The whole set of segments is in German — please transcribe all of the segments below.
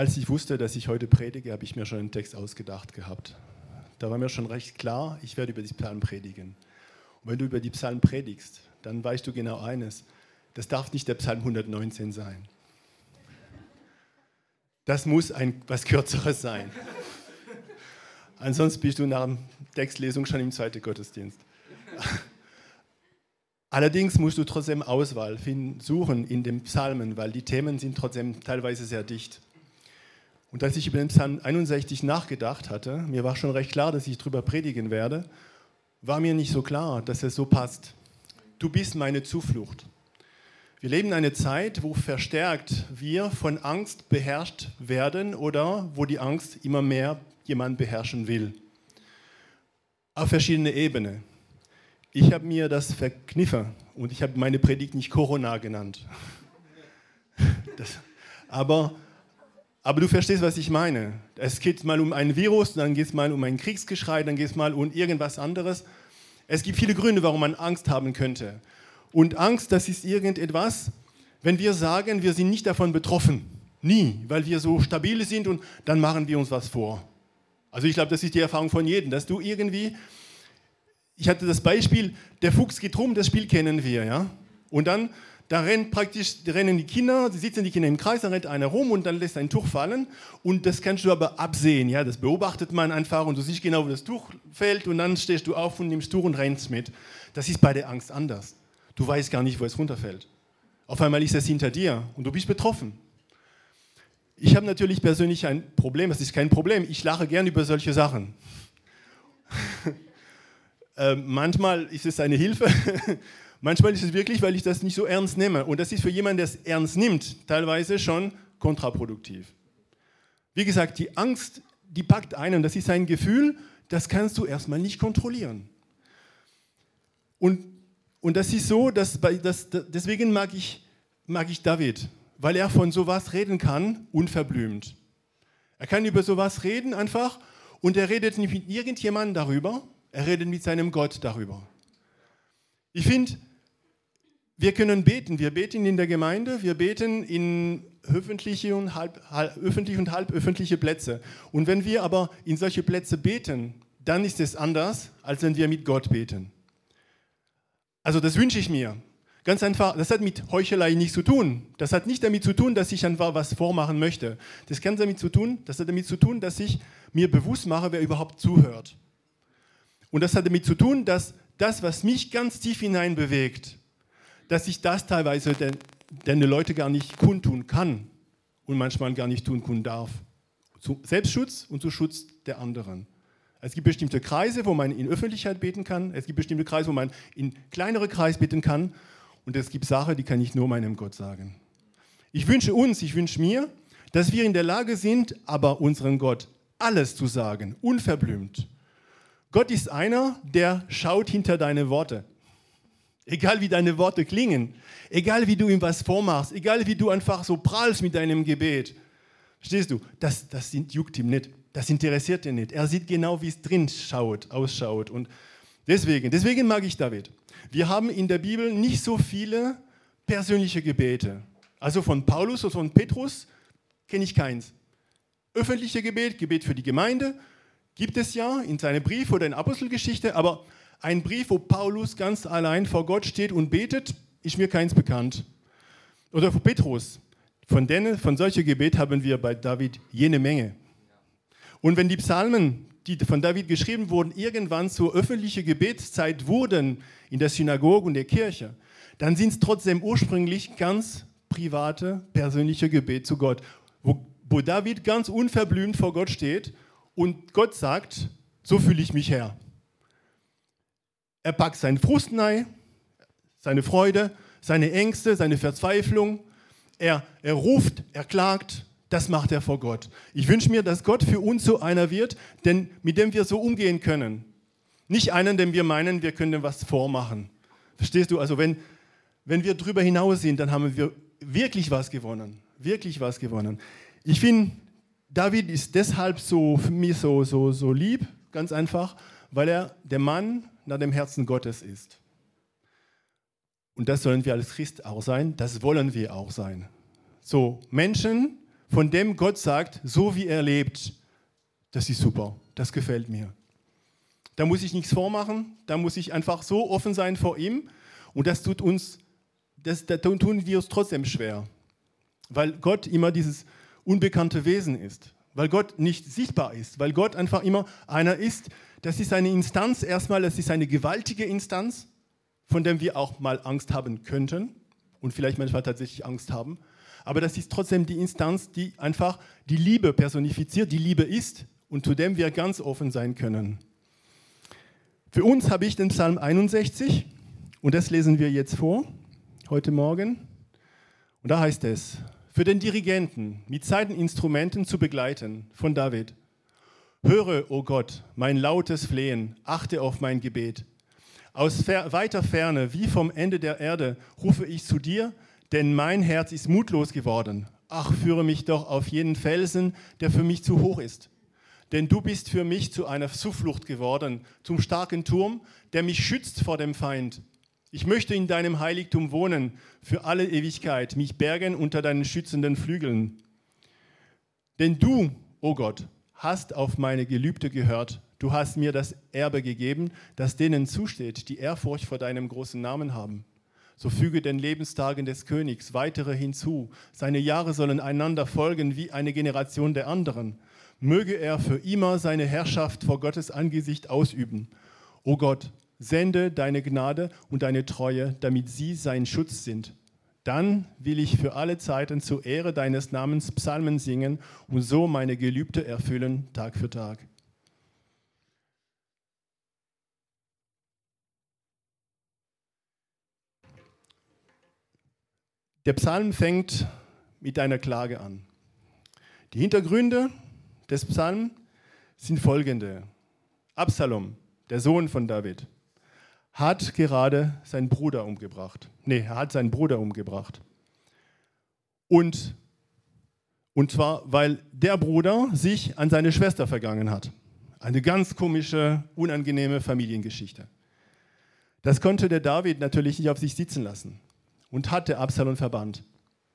Als ich wusste, dass ich heute predige, habe ich mir schon einen Text ausgedacht gehabt. Da war mir schon recht klar, ich werde über die Psalmen predigen. Und wenn du über die Psalmen predigst, dann weißt du genau eines, das darf nicht der Psalm 119 sein. Das muss was Kürzeres sein. Ansonsten bist du nach der Textlesung schon im zweiten Gottesdienst. Allerdings musst du trotzdem Auswahl suchen in den Psalmen, weil die Themen sind trotzdem teilweise sehr dicht. Und als ich über den Psalm 61 nachgedacht hatte, mir war schon recht klar, dass ich darüber predigen werde, war mir nicht so klar, dass es so passt. Du bist meine Zuflucht. Wir leben in einer Zeit, wo verstärkt wir von Angst beherrscht werden oder wo die Angst immer mehr jemand beherrschen will. Auf verschiedene Ebenen. Ich habe mir das verkniffen und ich habe meine Predigt nicht Corona genannt. Aber du verstehst, was ich meine. Es geht mal um ein Virus, dann geht es mal um ein Kriegsgeschrei, dann geht es mal um irgendwas anderes. Es gibt viele Gründe, warum man Angst haben könnte. Und Angst, das ist irgendetwas, wenn wir sagen, wir sind nicht davon betroffen. Nie, weil wir so stabil sind und dann machen wir uns was vor. Also ich glaube, das ist die Erfahrung von jedem, dass du irgendwie, ich hatte das Beispiel, der Fuchs geht rum, das Spiel kennen wir, ja. Und dann, da rennen die Kinder, sitzen die Kinder im Kreis, dann rennt einer rum und dann lässt ein Tuch fallen und das kannst du aber absehen, ja, das beobachtet man einfach und du siehst genau, wo das Tuch fällt und dann stehst du auf und nimmst Tuch und rennst mit. Das ist bei der Angst anders. Du weißt gar nicht, wo es runterfällt. Auf einmal ist es hinter dir und du bist betroffen. Ich habe natürlich persönlich ein Problem, das ist kein Problem, ich lache gern über solche Sachen. Manchmal ist es eine Hilfe, manchmal ist es wirklich, weil ich das nicht so ernst nehme. Und das ist für jemanden, der es ernst nimmt, teilweise schon kontraproduktiv. Wie gesagt, die Angst, die packt einen und das ist ein Gefühl, das kannst du erstmal nicht kontrollieren. Und das ist so, deswegen mag ich David, weil er von sowas reden kann, unverblümt. Er kann über sowas reden einfach und er redet nicht mit irgendjemandem darüber, er redet mit seinem Gott darüber. Ich finde, wir können beten. Wir beten in der Gemeinde, wir beten in öffentliche und halböffentliche Plätze. Und wenn wir aber in solche Plätze beten, dann ist es anders, als wenn wir mit Gott beten. Also das wünsche ich mir. Ganz einfach, das hat mit Heuchelei nichts zu tun. Das hat nicht damit zu tun, dass ich einfach was vormachen möchte. Das hat damit zu tun, dass ich mir bewusst mache, wer überhaupt zuhört. Und das hat damit zu tun, dass das, was mich ganz tief hinein bewegt, dass ich das teilweise den Leuten gar nicht kundtun kann und manchmal gar nicht tun darf. Zu Selbstschutz und zu Schutz der anderen. Es gibt bestimmte Kreise, wo man in Öffentlichkeit beten kann. Es gibt bestimmte Kreise, wo man in kleinere Kreise beten kann. Und es gibt Sachen, die kann ich nur meinem Gott sagen. Ich wünsche mir, dass wir in der Lage sind, aber unserem Gott alles zu sagen, unverblümt. Gott ist einer, der schaut hinter deine Worte. Egal wie deine Worte klingen, egal wie du ihm was vormachst, egal wie du einfach so prallst mit deinem Gebet. Verstehst du? Das juckt ihm nicht, das interessiert ihn nicht. Er sieht genau, wie es drin ausschaut. Und deswegen mag ich David. Wir haben in der Bibel nicht so viele persönliche Gebete. Also von Paulus oder von Petrus kenne ich keins. Öffentliche Gebet für die Gemeinde gibt es ja in seinem Brief oder in Apostelgeschichte, aber ein Brief, wo Paulus ganz allein vor Gott steht und betet, ist mir keins bekannt. Oder für Petrus. Von solchen Gebet haben wir bei David jene Menge. Und wenn die Psalmen, die von David geschrieben wurden, irgendwann zur öffentlichen Gebetszeit wurden in der Synagoge und der Kirche, dann sind es trotzdem ursprünglich ganz private, persönliche Gebet zu Gott, wo David ganz unverblümt vor Gott steht und Gott sagt, so fühle ich mich Herr. Er packt seinen Frust rein, seine Freude, seine Ängste, seine Verzweiflung. Er ruft, er klagt, das macht er vor Gott. Ich wünsche mir, dass Gott für uns so einer wird, mit dem wir so umgehen können. Nicht einen, dem wir meinen, wir können was vormachen. Verstehst du? Also wenn wir drüber hinaus sind, dann haben wir wirklich was gewonnen. Wirklich was gewonnen. Ich finde, David ist deshalb für mich so lieb, ganz einfach, weil er der Mann nach dem Herzen Gottes ist. Und das sollen wir als Christ auch sein, das wollen wir auch sein. So Menschen, von dem Gott sagt, so wie er lebt, das ist super, das gefällt mir. Da muss ich nichts vormachen, da muss ich einfach so offen sein vor ihm und da tun wir es trotzdem schwer, weil Gott immer dieses unbekannte Wesen ist, weil Gott nicht sichtbar ist, weil Gott einfach immer einer ist. Das ist eine Instanz erstmal, das ist eine gewaltige Instanz, von der wir auch mal Angst haben könnten und vielleicht manchmal tatsächlich Angst haben. Aber das ist trotzdem die Instanz, die einfach die Liebe personifiziert, die Liebe ist und zu dem wir ganz offen sein können. Für uns habe ich den Psalm 61 und das lesen wir jetzt vor, heute Morgen. Und da heißt es, für den Dirigenten mit Saiteninstrumenten zu begleiten, von David. Höre, o Gott, mein lautes Flehen, achte auf mein Gebet. Aus weiter Ferne, wie vom Ende der Erde, rufe ich zu dir, denn mein Herz ist mutlos geworden. Ach, führe mich doch auf jenen Felsen, der für mich zu hoch ist. Denn du bist für mich zu einer Zuflucht geworden, zum starken Turm, der mich schützt vor dem Feind. Ich möchte in deinem Heiligtum wohnen, für alle Ewigkeit, mich bergen unter deinen schützenden Flügeln. Denn du, o Gott, hast auf meine Gelübde gehört. Du hast mir das Erbe gegeben, das denen zusteht, die Ehrfurcht vor deinem großen Namen haben. So füge den Lebenstagen des Königs weitere hinzu. Seine Jahre sollen einander folgen wie eine Generation der anderen. Möge er für immer seine Herrschaft vor Gottes Angesicht ausüben. O Gott, sende deine Gnade und deine Treue, damit sie sein Schutz sind. Dann will ich für alle Zeiten zur Ehre deines Namens Psalmen singen und so meine Gelübde erfüllen, Tag für Tag. Der Psalm fängt mit einer Klage an. Die Hintergründe des Psalms sind folgende. Absalom, der Sohn von David, hat gerade seinen Bruder umgebracht. Er hat seinen Bruder umgebracht. Und zwar, weil der Bruder sich an seine Schwester vergangen hat. Eine ganz komische, unangenehme Familiengeschichte. Das konnte der David natürlich nicht auf sich sitzen lassen und hatte Absalom verbannt.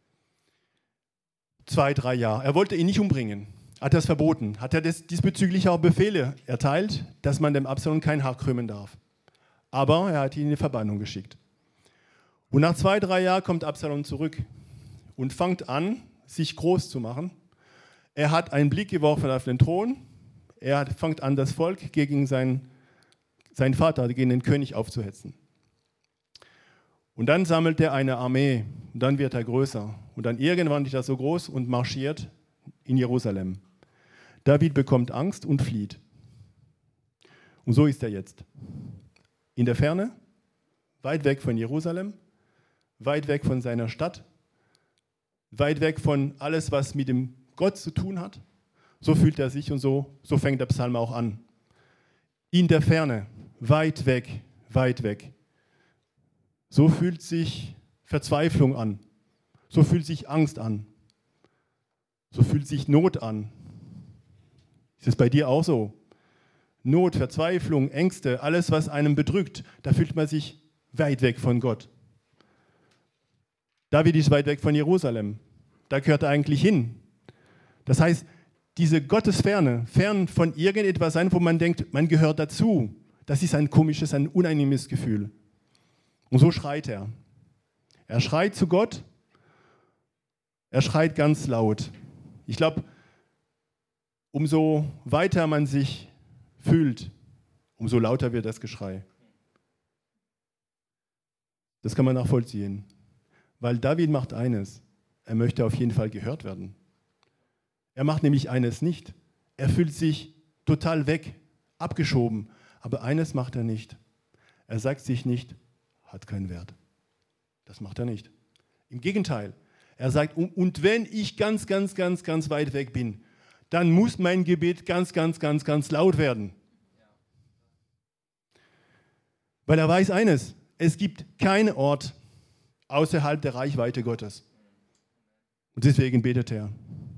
2-3 Jahre. Er wollte ihn nicht umbringen. Hat er es verboten, hat er diesbezüglich auch Befehle erteilt, dass man dem Absalom kein Haar krümmen darf. Aber er hat ihn in die Verbannung geschickt. Und nach 2-3 Jahren kommt Absalom zurück und fängt an, sich groß zu machen. Er hat einen Blick geworfen auf den Thron. Er fängt an, das Volk gegen seinen Vater, gegen den König aufzuhetzen. Und dann sammelt er eine Armee und dann wird er größer. Und dann irgendwann ist er so groß und marschiert in Jerusalem. David bekommt Angst und flieht. Und so ist er jetzt. In der Ferne, weit weg von Jerusalem, weit weg von seiner Stadt, weit weg von alles, was mit dem Gott zu tun hat. So fühlt er sich und so fängt der Psalm auch an. In der Ferne, weit weg, weit weg. So fühlt sich Verzweiflung an. So fühlt sich Angst an. So fühlt sich Not an. Ist es bei dir auch so? Not, Verzweiflung, Ängste, alles, was einem bedrückt, da fühlt man sich weit weg von Gott. David ist weit weg von Jerusalem. Da gehört er eigentlich hin. Das heißt, diese Gottesferne, fern von irgendetwas sein, wo man denkt, man gehört dazu, das ist ein komisches, ein unangenehmes Gefühl. Und so schreit er. Er schreit zu Gott. Er schreit ganz laut. Ich glaube, umso weiter man sich fühlt, umso lauter wird das Geschrei. Das kann man nachvollziehen. Weil David macht eines, er möchte auf jeden Fall gehört werden. Er macht nämlich eines nicht. Er fühlt sich total weg, abgeschoben. Aber eines macht er nicht. Er sagt sich nicht, hat keinen Wert. Das macht er nicht. Im Gegenteil, er sagt, und wenn ich ganz, ganz, ganz, ganz weit weg bin, dann muss mein Gebet ganz, ganz, ganz, ganz laut werden. Weil er weiß eines, es gibt keinen Ort außerhalb der Reichweite Gottes. Und deswegen betet er.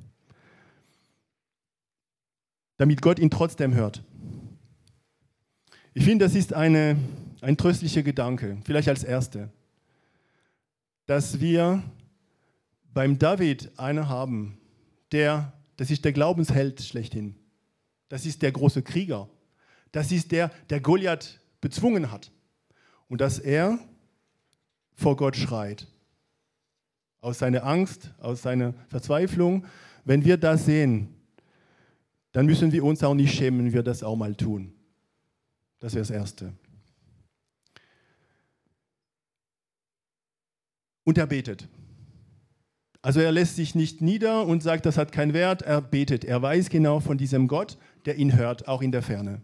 Damit Gott ihn trotzdem hört. Ich finde, das ist ein tröstlicher Gedanke, vielleicht als Erste, dass wir beim David einen haben, das ist der Glaubensheld schlechthin. Das ist der große Krieger. Das ist der Goliath bezwungen hat. Und dass er vor Gott schreit. Aus seiner Angst, aus seiner Verzweiflung. Wenn wir das sehen, dann müssen wir uns auch nicht schämen, wenn wir das auch mal tun. Das wäre das Erste. Und er betet. Also er lässt sich nicht nieder und sagt, das hat keinen Wert. Er betet. Er weiß genau von diesem Gott, der ihn hört, auch in der Ferne.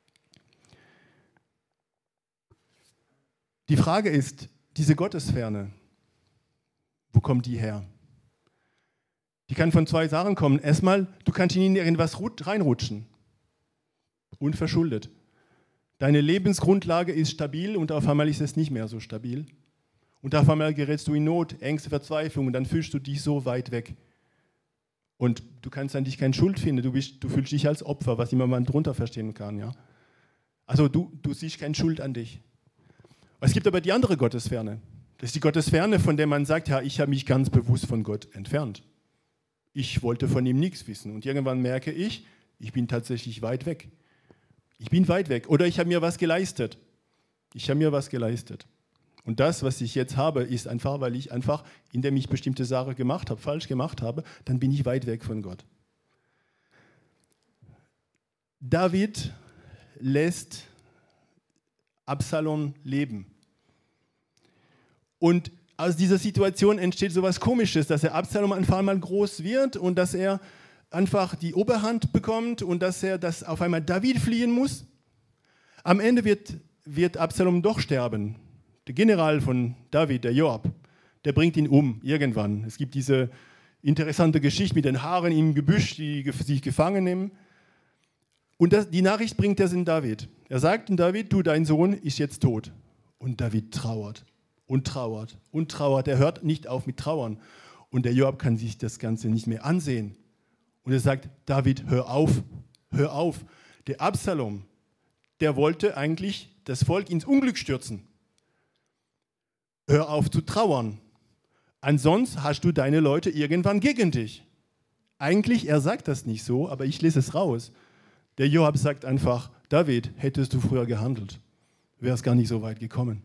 Die Frage ist, diese Gottesferne, wo kommt die her? Die kann von zwei Sachen kommen. Erstmal, du kannst in irgendwas reinrutschen. Unverschuldet. Deine Lebensgrundlage ist stabil und auf einmal ist es nicht mehr so stabil. Und auf einmal gerätst du in Not, Ängste, Verzweiflung und dann fühlst du dich so weit weg. Und du kannst an dich keine Schuld finden, du fühlst dich als Opfer, was immer man drunter verstehen kann. Ja? Also du siehst keine Schuld an dich. Es gibt aber die andere Gottesferne. Das ist die Gottesferne, von der man sagt, ja, ich habe mich ganz bewusst von Gott entfernt. Ich wollte von ihm nichts wissen. Und irgendwann merke ich bin tatsächlich weit weg. Ich bin weit weg. Oder ich habe mir was geleistet. Und das, was ich jetzt habe, ist einfach, weil ich einfach, indem ich bestimmte Sachen gemacht habe, falsch gemacht habe, dann bin ich weit weg von Gott. David lässt Absalom leben. Und aus dieser Situation entsteht so etwas Komisches, dass Absalom einfach mal groß wird und dass er einfach die Oberhand bekommt und dass auf einmal David fliehen muss. Am Ende wird Absalom doch sterben. Der General von David, der Joab, der bringt ihn um irgendwann. Es gibt diese interessante Geschichte mit den Haaren im Gebüsch, die sich gefangen nehmen. Und die Nachricht bringt er in David. Er sagt in David, du, dein Sohn ist jetzt tot. Und David trauert und trauert und trauert. Er hört nicht auf mit Trauern. Und der Joab kann sich das Ganze nicht mehr ansehen. Und er sagt, David, hör auf, hör auf. Der Absalom, der wollte eigentlich das Volk ins Unglück stürzen. Hör auf zu trauern. Ansonsten hast du deine Leute irgendwann gegen dich. Eigentlich, er sagt das nicht so, aber ich lese es raus. Der Joab sagt einfach, David, hättest du früher gehandelt, wäre es gar nicht so weit gekommen.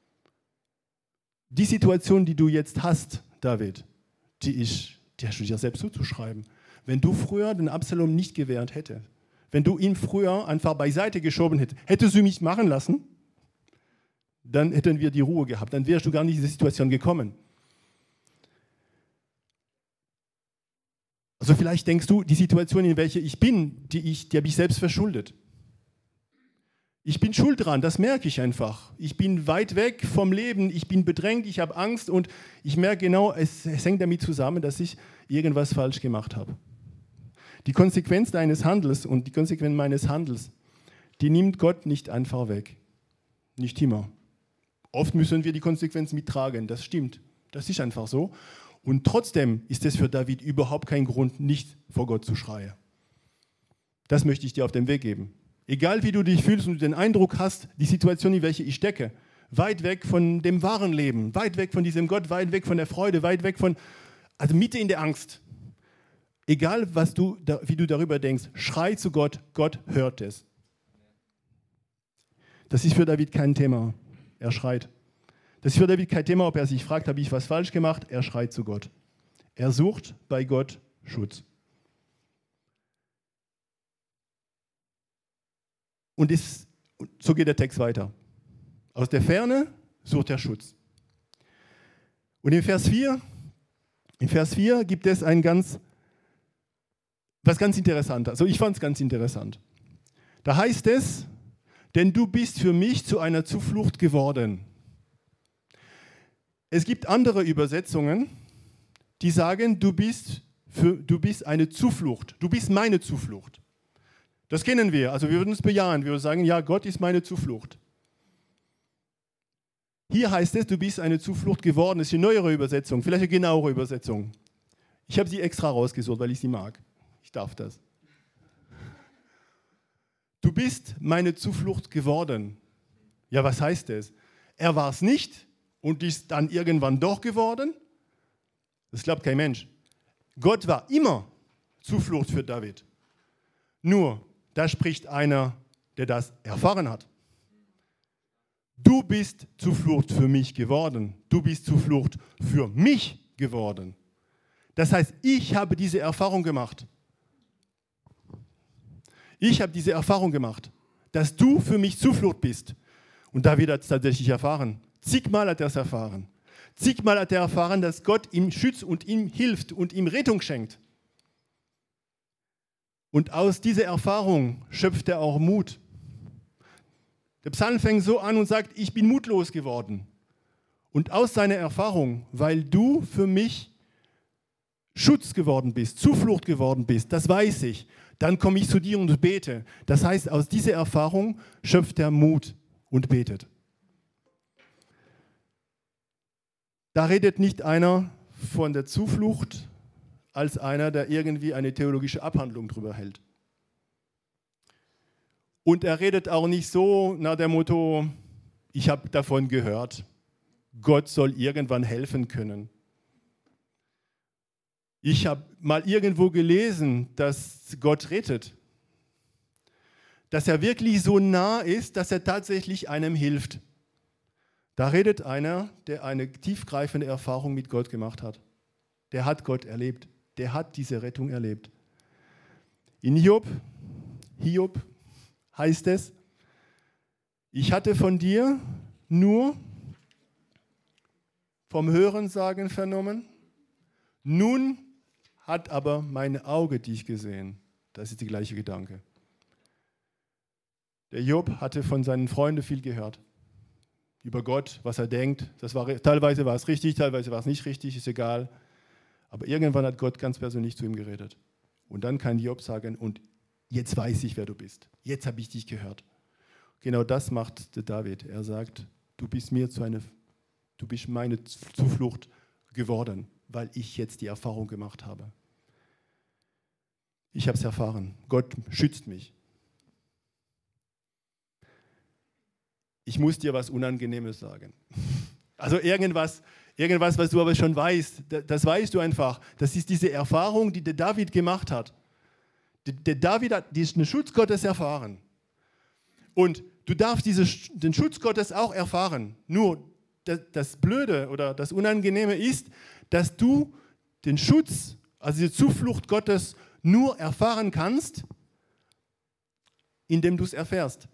Die Situation, die du jetzt hast, David, die hast du dir selbst zuzuschreiben. Wenn du früher den Absalom nicht gewehrt hättest, wenn du ihn früher einfach beiseite geschoben hättest, hättest du mich machen lassen, dann hätten wir die Ruhe gehabt, dann wärst du gar nicht in diese Situation gekommen. Also vielleicht denkst du, die Situation, in welcher ich bin, die habe ich selbst verschuldet. Ich bin schuld dran, das merke ich einfach. Ich bin weit weg vom Leben, ich bin bedrängt, ich habe Angst und ich merke genau, es hängt damit zusammen, dass ich irgendwas falsch gemacht habe. Die Konsequenz deines Handels und die Konsequenz meines Handels, die nimmt Gott nicht einfach weg. Nicht immer. Oft müssen wir die Konsequenz mittragen, das stimmt. Das ist einfach so. Und trotzdem ist es für David überhaupt kein Grund, nicht vor Gott zu schreien. Das möchte ich dir auf den Weg geben. Egal wie du dich fühlst und du den Eindruck hast, die Situation, in welche ich stecke, weit weg von dem wahren Leben, weit weg von diesem Gott, weit weg von der Freude, weit weg also Mitte in der Angst. Egal wie du darüber denkst, schrei zu Gott, Gott hört es. Das ist für David kein Thema. Er schreit. Das ist für David kein Thema, ob er sich fragt, habe ich was falsch gemacht? Er schreit zu Gott. Er sucht bei Gott Schutz. Und so geht der Text weiter. Aus der Ferne sucht er Schutz. Und in Vers 4 gibt es was ganz Interessantes. Also ich fand es ganz interessant. Da heißt es, denn du bist für mich zu einer Zuflucht geworden. Es gibt andere Übersetzungen, die sagen, du bist eine Zuflucht. Du bist meine Zuflucht. Das kennen wir. Also wir würden es bejahen. Wir würden sagen, ja, Gott ist meine Zuflucht. Hier heißt es, du bist eine Zuflucht geworden. Das ist eine neuere Übersetzung, vielleicht eine genauere Übersetzung. Ich habe sie extra rausgesucht, weil ich sie mag. Ich darf das. Du bist meine Zuflucht geworden. Ja, was heißt das? Er war es nicht und ist dann irgendwann doch geworden? Das glaubt kein Mensch. Gott war immer Zuflucht für David. Nur, da spricht einer, der das erfahren hat. Du bist Zuflucht für mich geworden. Du bist Zuflucht für mich geworden. Das heißt, ich habe diese Erfahrung gemacht. Ich habe diese Erfahrung gemacht, dass du für mich Zuflucht bist. Und David hat es tatsächlich erfahren. Zigmal hat er es erfahren. Zigmal hat er erfahren, dass Gott ihm schützt und ihm hilft und ihm Rettung schenkt. Und aus dieser Erfahrung schöpft er auch Mut. Der Psalm fängt so an und sagt, ich bin mutlos geworden. Und aus seiner Erfahrung, weil du für mich Schutz geworden bist, Zuflucht geworden bist, das weiß ich, dann komme ich zu dir und bete. Das heißt, aus dieser Erfahrung schöpft er Mut und betet. Da redet nicht einer von der Zuflucht als einer, der irgendwie eine theologische Abhandlung darüber hält. Und er redet auch nicht so nach dem Motto, ich habe davon gehört, Gott soll irgendwann helfen können. Ich habe mal irgendwo gelesen, dass Gott rettet. Dass er wirklich so nah ist, dass er tatsächlich einem hilft. Da redet einer, der eine tiefgreifende Erfahrung mit Gott gemacht hat. Der hat Gott erlebt. Der hat diese Rettung erlebt. In Hiob heißt es, ich hatte von dir nur vom Hörensagen vernommen, nun hat aber mein Auge dich gesehen. Das ist der gleiche Gedanke. Der Hiob hatte von seinen Freunden viel gehört. Über Gott, was er denkt. Teilweise war es richtig, teilweise war es nicht richtig, ist egal. Aber irgendwann hat Gott ganz persönlich zu ihm geredet. Und dann kann Hiob sagen, und jetzt weiß ich, wer du bist. Jetzt habe ich dich gehört. Genau das macht der David. Er sagt, du bist meine Zuflucht geworden, weil ich jetzt die Erfahrung gemacht habe. Ich habe es erfahren. Gott schützt mich. Ich muss dir was Unangenehmes sagen. Also irgendwas, was du aber schon weißt, das weißt du einfach. Das ist diese Erfahrung, die der David gemacht hat. Der David hat den Schutz Gottes erfahren. Und du darfst den Schutz Gottes auch erfahren. Nur das Blöde oder das Unangenehme ist, dass du den Schutz, also die Zuflucht Gottes nur erfahren kannst, indem du es erfährst.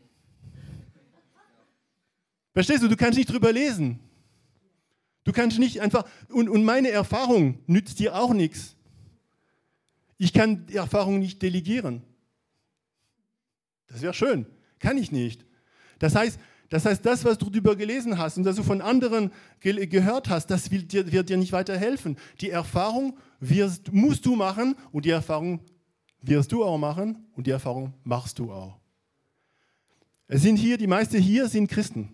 Verstehst du? Du kannst nicht drüber lesen. Du kannst nicht einfach, und meine Erfahrung nützt dir auch nichts. Ich kann die Erfahrung nicht delegieren. Das wäre schön. Kann ich nicht. Das heißt, das, was du darüber gelesen hast und das du von anderen gehört hast, das wird dir nicht weiterhelfen. Die Erfahrung musst du machen und die Erfahrung wirst du auch machen und die Erfahrung machst du auch. Die meisten hier sind Christen.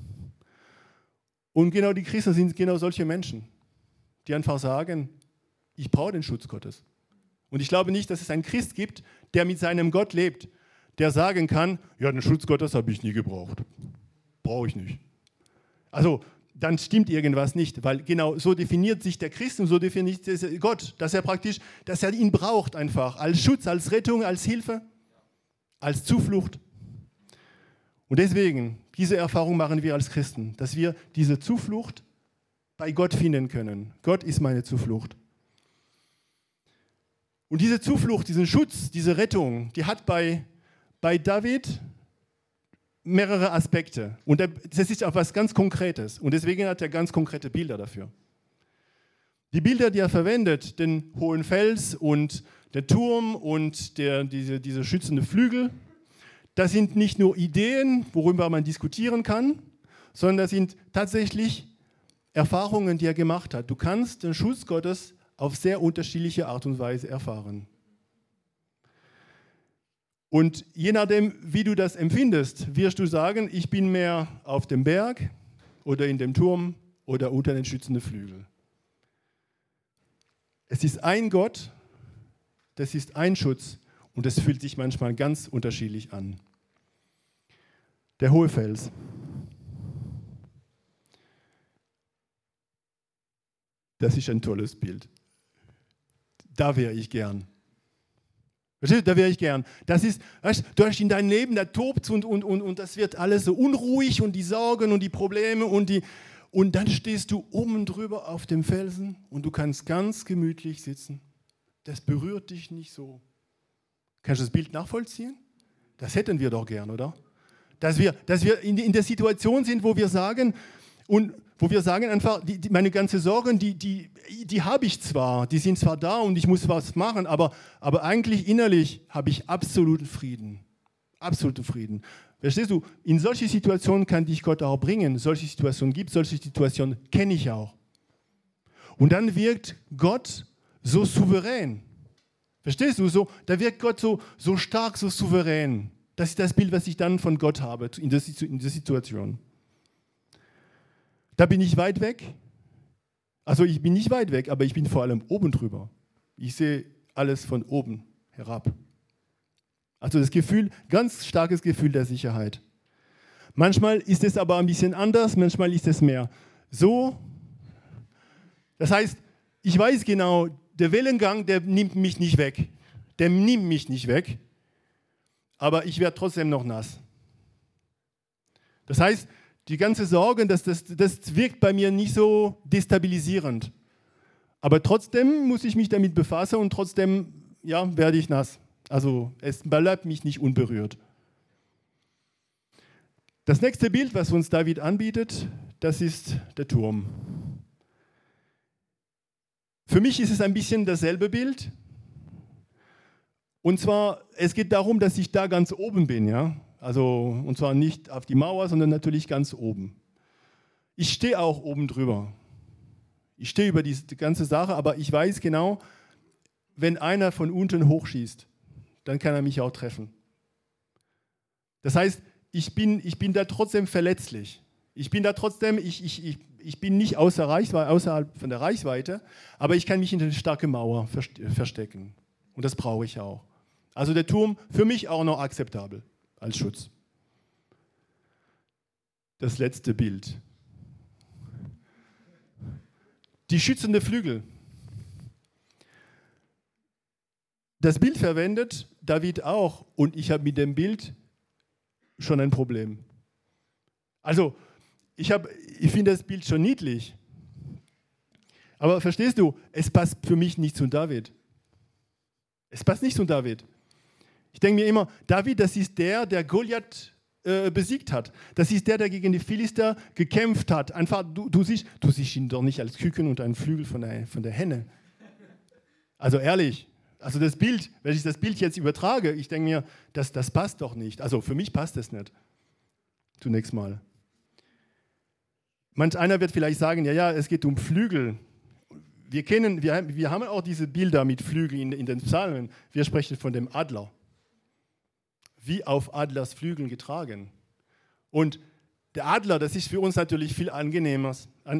Und genau die Christen sind genau solche Menschen, die einfach sagen, ich brauche den Schutz Gottes. Und ich glaube nicht, dass es einen Christ gibt, der mit seinem Gott lebt, der sagen kann, ja, den Schutz Gottes habe ich nie gebraucht. Brauche ich nicht. Also, dann stimmt irgendwas nicht, weil genau so definiert sich der Christ und so definiert sich Gott, dass er ihn braucht einfach, als Schutz, als Rettung, als Hilfe, als Zuflucht. Und deswegen, diese Erfahrung machen wir als Christen, dass wir diese Zuflucht bei Gott finden können. Gott ist meine Zuflucht. Und diese Zuflucht, diesen Schutz, diese Rettung, die hat bei David mehrere Aspekte. Und das ist auch was ganz Konkretes. Und deswegen hat er ganz konkrete Bilder dafür. Die Bilder, die er verwendet, den hohen Fels und der Turm und diese schützende Flügel, das sind nicht nur Ideen, worüber man diskutieren kann, sondern das sind tatsächlich Erfahrungen, die er gemacht hat. Du kannst den Schutz Gottes auf sehr unterschiedliche Art und Weise erfahren. Und je nachdem, wie du das empfindest, wirst du sagen, ich bin mehr auf dem Berg oder in dem Turm oder unter den schützenden Flügeln. Es ist ein Gott, das ist ein Schutz. Und es fühlt sich manchmal ganz unterschiedlich an. Der hohe Fels. Das ist ein tolles Bild. Da wäre ich gern. Verstehst du, da wäre ich gern. Das ist, weißt, du hast in deinem Leben, da tobt und das wird alles so unruhig und die Sorgen und die Probleme und dann stehst du oben drüber auf dem Felsen und du kannst ganz gemütlich sitzen. Das berührt dich nicht so. Kannst du das Bild nachvollziehen? Das hätten wir doch gern, oder? Dass wir in der Situation sind, wo wir sagen einfach, meine ganzen Sorgen, die habe ich zwar, die sind zwar da und ich muss was machen, aber eigentlich innerlich habe ich absoluten Frieden. Absoluten Frieden. Verstehst du? In solche Situationen kann dich Gott auch bringen. Solche Situationen gibt es, solche Situationen kenne ich auch. Und dann wirkt Gott so souverän. Verstehst du? Da wirkt Gott so stark, so souverän. Das ist das Bild, was ich dann von Gott habe in der Situation. Da bin ich weit weg. Also ich bin nicht weit weg, aber ich bin vor allem oben drüber. Ich sehe alles von oben herab. Also das Gefühl, ganz starkes Gefühl der Sicherheit. Manchmal ist es aber ein bisschen anders, manchmal ist es mehr so. Das heißt, ich weiß genau, der Wellengang, der nimmt mich nicht weg. Der nimmt mich nicht weg, aber ich werde trotzdem noch nass. Das heißt, die ganze Sorge, das wirkt bei mir nicht so destabilisierend. Aber trotzdem muss ich mich damit befassen und trotzdem werde ich nass. Also es bleibt mich nicht unberührt. Das nächste Bild, was uns David anbietet, das ist der Turm. Für mich ist es ein bisschen dasselbe Bild. Und zwar, es geht darum, dass ich da ganz oben bin, ja. Also, und zwar nicht auf die Mauer, sondern natürlich ganz oben. Ich stehe auch oben drüber. Ich stehe über diese ganze Sache, aber ich weiß genau, wenn einer von unten hochschießt, dann kann er mich auch treffen. Das heißt, ich bin da trotzdem verletzlich. Ich bin da trotzdem, ich bin nicht außerhalb von der Reichweite, aber ich kann mich in eine starke Mauer verstecken. Und das brauche ich auch. Also der Turm für mich auch noch akzeptabel als Schutz. Das letzte Bild. Die schützende Flügel. Das Bild verwendet David auch und ich habe mit dem Bild schon ein Problem. Also, ich finde das Bild schon niedlich. Aber verstehst du, es passt für mich nicht zu David. Es passt nicht zu David. Ich denke mir immer, David, das ist der Goliath besiegt hat. Das ist der gegen die Philister gekämpft hat. Einfach, du siehst ihn doch nicht als Küken und einen Flügel von der Henne. Also ehrlich, also das Bild, wenn ich das Bild jetzt übertrage, ich denke mir, das passt doch nicht. Also für mich passt das nicht. Zunächst mal. Manch einer wird vielleicht sagen, ja, es geht um Flügel. Wir haben auch diese Bilder mit Flügeln in den Psalmen. Wir sprechen von dem Adler. Wie auf Adlers Flügeln getragen. Und der Adler, das ist für uns natürlich viel angenehmer.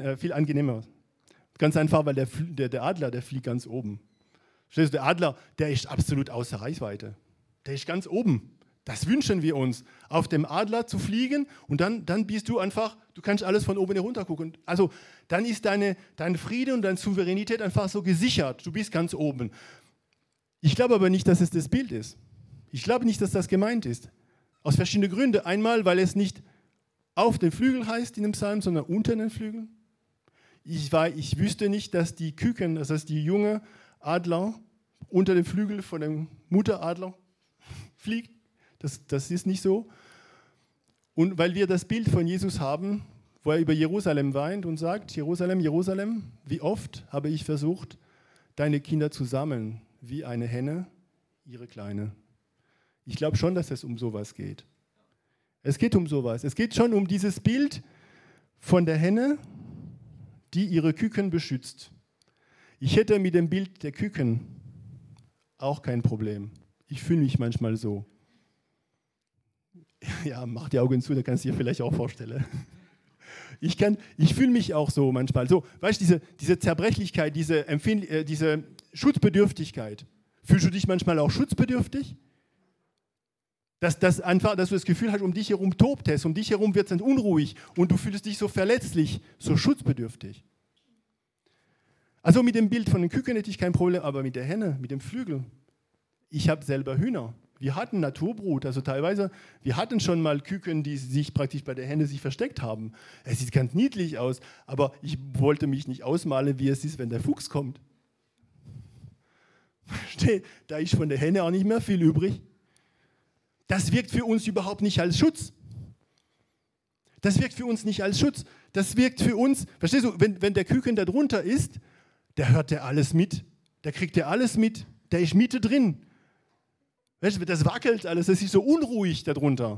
Ganz einfach, weil der Adler, der fliegt ganz oben. Verstehst du, der Adler, der ist absolut außer Reichweite. Der ist ganz oben. Das wünschen wir uns, auf dem Adler zu fliegen und dann bist du einfach, du kannst alles von oben herunter gucken. Also dann ist dein Friede und deine Souveränität einfach so gesichert. Du bist ganz oben. Ich glaube aber nicht, dass es das Bild ist. Ich glaube nicht, dass das gemeint ist. Aus verschiedenen Gründen. Einmal, weil es nicht auf den Flügel heißt in dem Psalm, sondern unter den Flügeln. Ich wüsste nicht, dass die Küken, das heißt die junge Adler, unter dem Flügel von dem Mutteradler fliegt. Das ist nicht so. Und weil wir das Bild von Jesus haben, wo er über Jerusalem weint und sagt, Jerusalem, Jerusalem, wie oft habe ich versucht, deine Kinder zu sammeln, wie eine Henne ihre Kleine. Ich glaube schon, dass es um sowas geht. Es geht um sowas. Es geht schon um dieses Bild von der Henne, die ihre Küken beschützt. Ich hätte mit dem Bild der Küken auch kein Problem. Ich fühle mich manchmal so. Ja, mach die Augen zu, da kannst du dir vielleicht auch vorstellen. Ich fühle mich auch so manchmal. So, weißt du, diese Zerbrechlichkeit, diese Schutzbedürftigkeit. Fühlst du dich manchmal auch schutzbedürftig? Dass du das Gefühl hast, um dich herum tobt es, um dich herum wird es unruhig und du fühlst dich so verletzlich, so schutzbedürftig. Also mit dem Bild von den Küken hätte ich kein Problem, aber mit der Henne, mit dem Flügel, Ich habe selber Hühner. Wir hatten Naturbrut, also teilweise, wir hatten schon mal Küken, die sich praktisch bei der Henne sich versteckt haben. Es sieht ganz niedlich aus, aber ich wollte mich nicht ausmalen, wie es ist, wenn der Fuchs kommt. Da ist von der Henne auch nicht mehr viel übrig. Das wirkt für uns überhaupt nicht als Schutz. Das wirkt für uns nicht als Schutz. Das wirkt für uns, verstehst du, wenn der Küken da drunter ist, der hört der alles mit. Der kriegt der alles mit. Der ist Miete drin. Weißt du, das wackelt alles, das ist so unruhig darunter.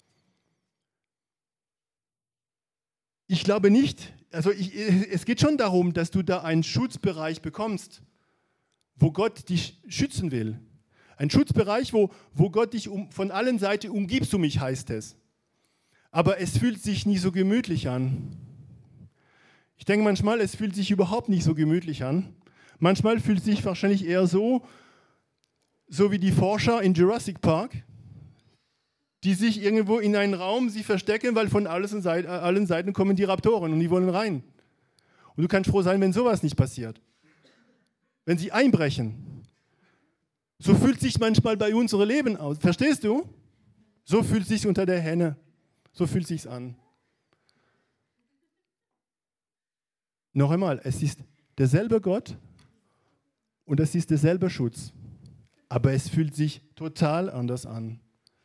Ich glaube nicht, also es geht schon darum, dass du da einen Schutzbereich bekommst, wo Gott dich schützen will. Ein Schutzbereich, wo Gott dich von allen Seiten umgibst du mich, heißt es. Aber es fühlt sich nie so gemütlich an. Ich denke manchmal, es fühlt sich überhaupt nicht so gemütlich an. Manchmal fühlt es sich wahrscheinlich eher so wie die Forscher in Jurassic Park, die sich irgendwo in einen Raum sie verstecken, weil von allen Seiten kommen die Raptoren und die wollen rein. Und du kannst froh sein, wenn sowas nicht passiert. Wenn sie einbrechen. So fühlt sich manchmal bei unserem Leben aus. Verstehst du? So fühlt es sich unter der Henne. So fühlt es sich an. Noch einmal, es ist derselbe Gott und es ist derselbe Schutz. Aber es fühlt sich total anders an.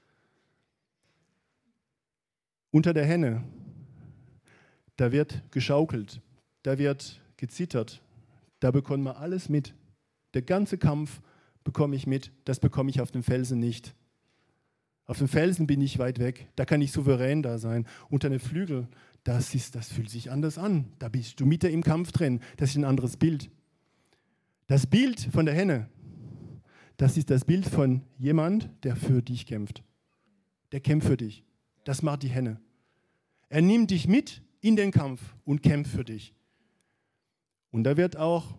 Unter der Henne, da wird geschaukelt, da wird gezittert, da bekommt man alles mit. Der ganze Kampf bekomme ich mit, das bekomme ich auf dem Felsen nicht. Auf dem Felsen bin ich weit weg, da kann ich souverän da sein. Unter den Flügeln, das fühlt sich anders an. Da bist du mitten im Kampf drin, das ist ein anderes Bild. Das Bild von der Henne, das ist das Bild von jemand, der für dich kämpft. Der kämpft für dich. Das macht die Henne. Er nimmt dich mit in den Kampf und kämpft für dich. Und da wird's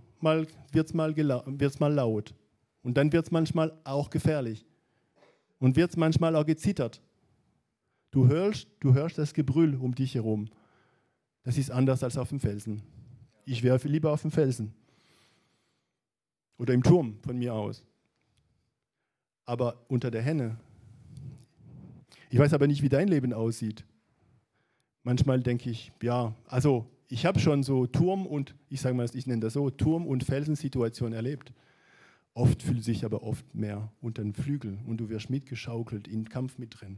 mal laut. Und dann wird es manchmal auch gefährlich. Und wird es manchmal auch gezittert. Du hörst das Gebrüll um dich herum. Das ist anders als auf dem Felsen. Ich wäre lieber auf dem Felsen. Oder im Turm von mir aus. Aber unter der Henne. Ich weiß aber nicht, wie dein Leben aussieht. Manchmal denke ich, ja, also ich habe schon so Turm- und, ich nenne das so, Turm- und Felsensituationen erlebt. Oft fühlt sich aber oft mehr unter den Flügeln und du wirst mitgeschaukelt, in den Kampf mit drin.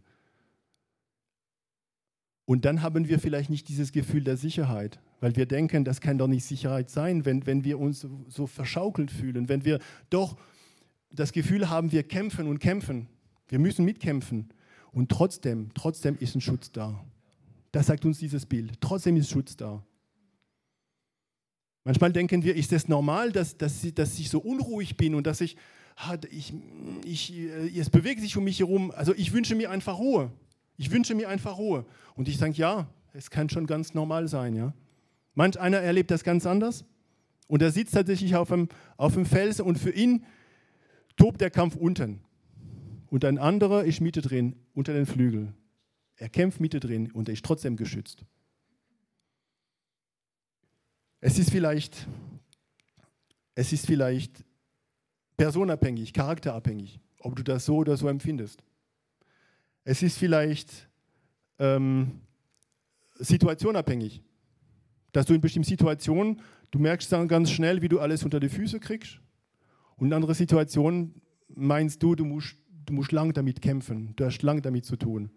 Und dann haben wir vielleicht nicht dieses Gefühl der Sicherheit, weil wir denken, das kann doch nicht Sicherheit sein, wenn wir uns so verschaukelt fühlen, wenn wir doch das Gefühl haben, wir kämpfen und kämpfen, wir müssen mitkämpfen und trotzdem ist ein Schutz da. Das sagt uns dieses Bild, trotzdem ist Schutz da. Manchmal denken wir, ist es normal, dass ich so unruhig bin und dass es bewegt sich um mich herum, also ich wünsche mir einfach Ruhe. Und ich denke, ja, es kann schon ganz normal sein. Ja? Manch einer erlebt das ganz anders und er sitzt tatsächlich auf dem Felsen und für ihn tobt der Kampf unten. Und ein anderer ist Mitte drin, unter den Flügeln. Er kämpft Mitte drin und er ist trotzdem geschützt. Es ist vielleicht personenabhängig, charakterabhängig, ob du das so oder so empfindest. Es ist vielleicht situationabhängig, dass du in bestimmten Situationen, du merkst dann ganz schnell, wie du alles unter die Füße kriegst. Und in anderen Situationen meinst du musst lang damit kämpfen, du hast lang damit zu tun.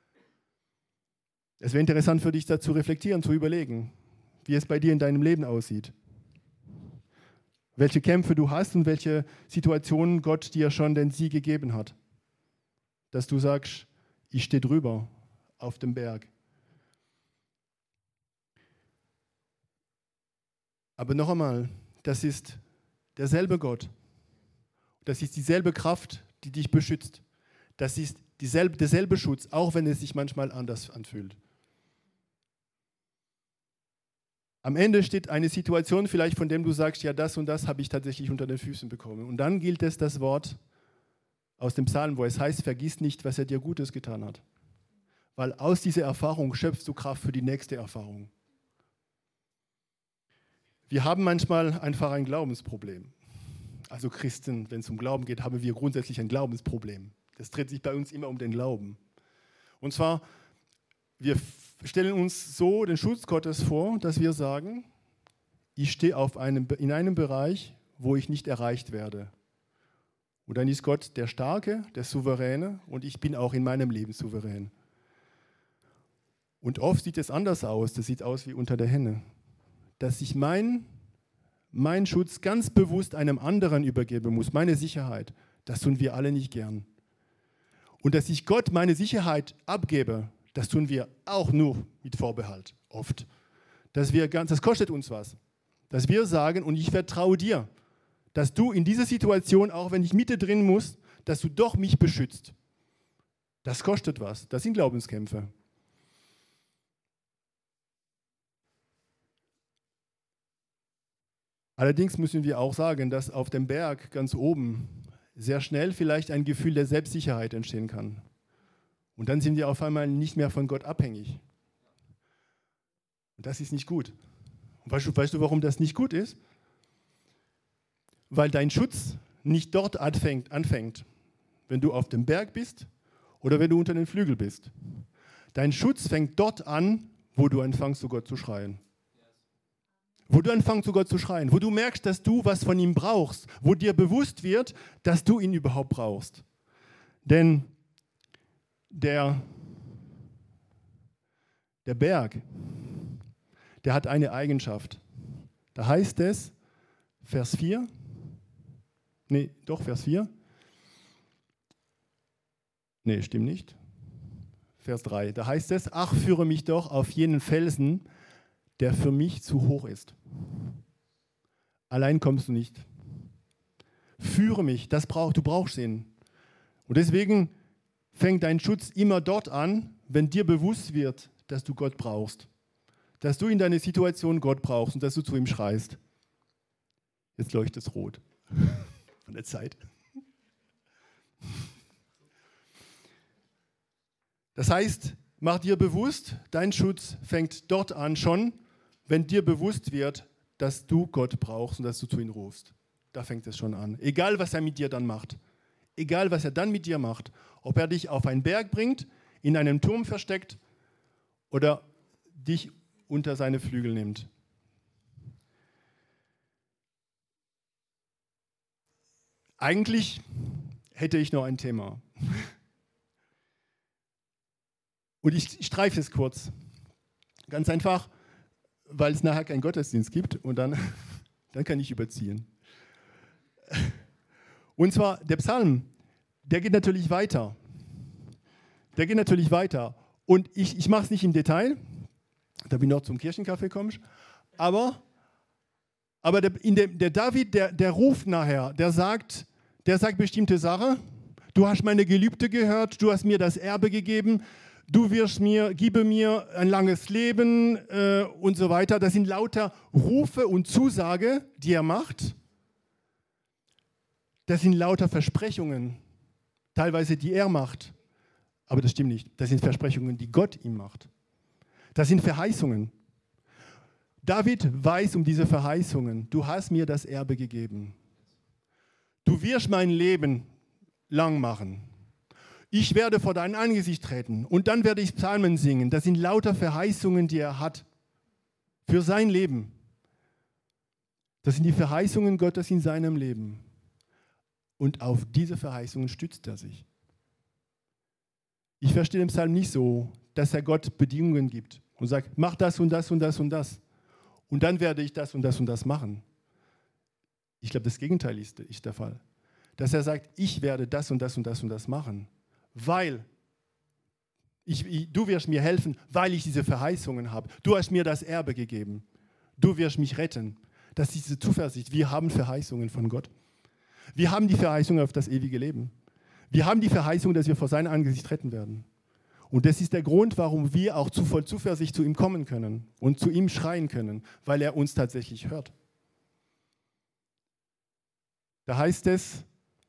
Es wäre interessant für dich, da zu reflektieren, zu überlegen, wie es bei dir in deinem Leben aussieht. Welche Kämpfe du hast und welche Situationen Gott dir schon den Sieg gegeben hat. Dass du sagst, ich stehe drüber auf dem Berg. Aber noch einmal, das ist derselbe Gott. Das ist dieselbe Kraft, die dich beschützt. Das ist derselbe Schutz, auch wenn es sich manchmal anders anfühlt. Am Ende steht eine Situation vielleicht, von der du sagst, ja, das und das habe ich tatsächlich unter den Füßen bekommen. Und dann gilt es das Wort aus dem Psalm, wo es heißt, vergiss nicht, was er dir Gutes getan hat. Weil aus dieser Erfahrung schöpfst du Kraft für die nächste Erfahrung. Wir haben manchmal einfach ein Glaubensproblem. Also Christen, wenn es um Glauben geht, haben wir grundsätzlich ein Glaubensproblem. Das dreht sich bei uns immer um den Glauben. Und zwar, wir stellen uns so den Schutz Gottes vor, dass wir sagen, ich stehe in einem Bereich, wo ich nicht erreicht werde. Und dann ist Gott der Starke, der Souveräne und ich bin auch in meinem Leben souverän. Und oft sieht es anders aus, das sieht aus wie unter der Henne. Dass ich meinen Schutz ganz bewusst einem anderen übergeben muss, meine Sicherheit, das tun wir alle nicht gern. Und dass ich Gott meine Sicherheit abgebe, das tun wir auch nur mit Vorbehalt, oft. Das kostet uns was. Dass wir sagen, und ich vertraue dir, dass du in dieser Situation, auch wenn ich mittendrin muss, dass du doch mich beschützt. Das kostet was. Das sind Glaubenskämpfe. Allerdings müssen wir auch sagen, dass auf dem Berg ganz oben sehr schnell vielleicht ein Gefühl der Selbstsicherheit entstehen kann. Und dann sind wir auf einmal nicht mehr von Gott abhängig. Und das ist nicht gut. Und weißt du, warum das nicht gut ist? Weil dein Schutz nicht dort anfängt, wenn du auf dem Berg bist oder wenn du unter den Flügeln bist. Dein Schutz fängt dort an, wo du anfängst, zu Gott zu schreien. Wo du anfängst, zu Gott zu schreien, wo du merkst, dass du was von ihm brauchst, wo dir bewusst wird, dass du ihn überhaupt brauchst. Denn der Berg, der hat eine Eigenschaft. Da heißt es, Vers 4. Nee, stimmt nicht. Vers 3. Da heißt es, ach, führe mich doch auf jenen Felsen, der für mich zu hoch ist. Allein kommst du nicht. Führe mich, du brauchst ihn. Und deswegen fängt dein Schutz immer dort an, wenn dir bewusst wird, dass du Gott brauchst. Dass du in deiner Situation Gott brauchst und dass du zu ihm schreist. Jetzt leuchtet es rot. Von der Zeit. Das heißt, mach dir bewusst, dein Schutz fängt dort an schon, wenn dir bewusst wird, dass du Gott brauchst und dass du zu ihm rufst. Da fängt es schon an. Egal, was er mit dir dann macht. Egal, was er dann mit dir macht. Ob er dich auf einen Berg bringt, in einem Turm versteckt oder dich unter seine Flügel nimmt. Eigentlich hätte ich noch ein Thema. Und ich streife es kurz. Ganz einfach, weil es nachher keinen Gottesdienst gibt und dann kann ich überziehen. Und zwar der Psalm, der geht natürlich weiter. Und ich mache es nicht im Detail, da bin ich noch zum Kirchenkaffee kommst, aber der David, der ruft nachher, der sagt bestimmte Sachen, du hast meine Gelübde gehört, du hast mir das Erbe gegeben, gebe mir ein langes Leben und so weiter. Das sind lauter Rufe und Zusage, die er macht. Das sind lauter Versprechungen, teilweise die er macht. Aber das stimmt nicht. Das sind Versprechungen, die Gott ihm macht. Das sind Verheißungen. David weiß um diese Verheißungen. Du hast mir das Erbe gegeben. Du wirst mein Leben lang machen. Ich werde vor dein Angesicht treten und dann werde ich Psalmen singen. Das sind lauter Verheißungen, die er hat für sein Leben. Das sind die Verheißungen Gottes in seinem Leben. Und auf diese Verheißungen stützt er sich. Ich verstehe den Psalm nicht so, dass er Gott Bedingungen gibt und sagt, mach das und das und das und das. Und dann werde ich das und das und das machen. Ich glaube, das Gegenteil ist der Fall. Dass er sagt, ich werde das und das und das und das machen, weil du wirst mir helfen, weil ich diese Verheißungen habe. Du hast mir das Erbe gegeben. Du wirst mich retten. Das ist diese Zuversicht. Wir haben Verheißungen von Gott. Wir haben die Verheißung auf das ewige Leben. Wir haben die Verheißung, dass wir vor seinem Angesicht retten werden. Und das ist der Grund, warum wir auch voll Zuversicht zu ihm kommen können und zu ihm schreien können, weil er uns tatsächlich hört. Da heißt es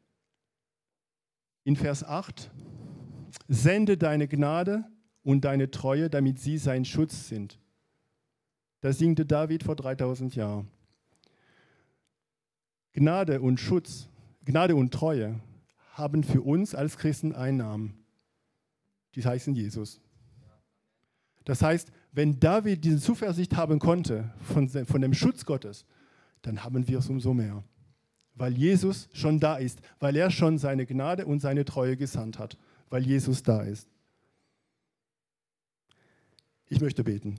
in Vers 8, sende deine Gnade und deine Treue, damit sie sein Schutz sind. Das singte David vor 3000 Jahren. Gnade und Schutz, Gnade und Treue haben für uns als Christen einen Namen. Die heißen Jesus. Das heißt, wenn David diese Zuversicht haben konnte von dem Schutz Gottes, dann haben wir es umso mehr. Weil Jesus schon da ist, weil er schon seine Gnade und seine Treue gesandt hat, weil Jesus da ist. Ich möchte beten.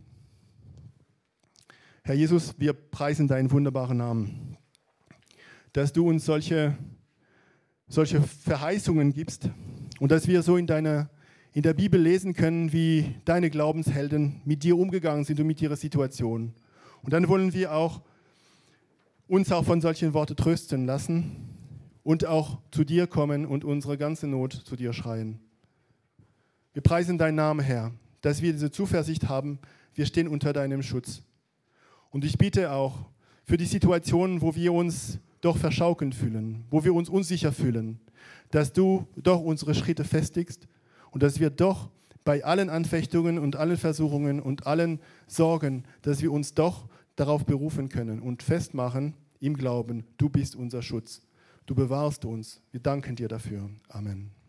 Herr Jesus, wir preisen deinen wunderbaren Namen, dass du uns solche Verheißungen gibst und dass wir so in der Bibel lesen können, wie deine Glaubenshelden mit dir umgegangen sind und mit ihrer Situation. Und dann wollen wir uns auch von solchen Worten trösten lassen und auch zu dir kommen und unsere ganze Not zu dir schreien. Wir preisen deinen Namen, Herr, dass wir diese Zuversicht haben, wir stehen unter deinem Schutz. Und ich bitte auch für die Situationen, wo wir uns doch verschaukeln fühlen, wo wir uns unsicher fühlen, dass du doch unsere Schritte festigst und dass wir doch bei allen Anfechtungen und allen Versuchungen und allen Sorgen, dass wir uns doch darauf berufen können und festmachen im Glauben, du bist unser Schutz. Du bewahrst uns. Wir danken dir dafür. Amen.